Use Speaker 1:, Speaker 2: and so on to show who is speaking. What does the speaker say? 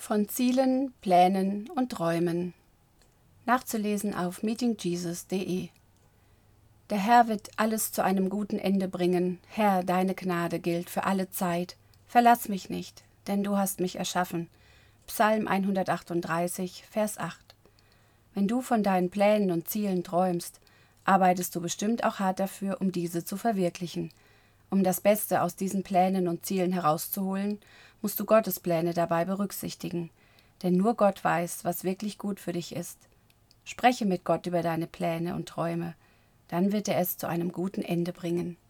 Speaker 1: Von Zielen, Plänen und Träumen. Nachzulesen auf meetingjesus.de. Der Herr wird alles zu einem guten Ende bringen. Herr, deine Gnade gilt für alle Zeit. Verlass mich nicht, denn du hast mich erschaffen. Psalm 138, Vers 8. Wenn du von deinen Plänen und Zielen träumst, arbeitest du bestimmt auch hart dafür, um diese zu verwirklichen. Um das Beste aus diesen Plänen und Zielen herauszuholen, musst du Gottes Pläne dabei berücksichtigen. Denn nur Gott weiß, was wirklich gut für dich ist. Spreche mit Gott über deine Pläne und Träume. Dann wird er es zu einem guten Ende bringen.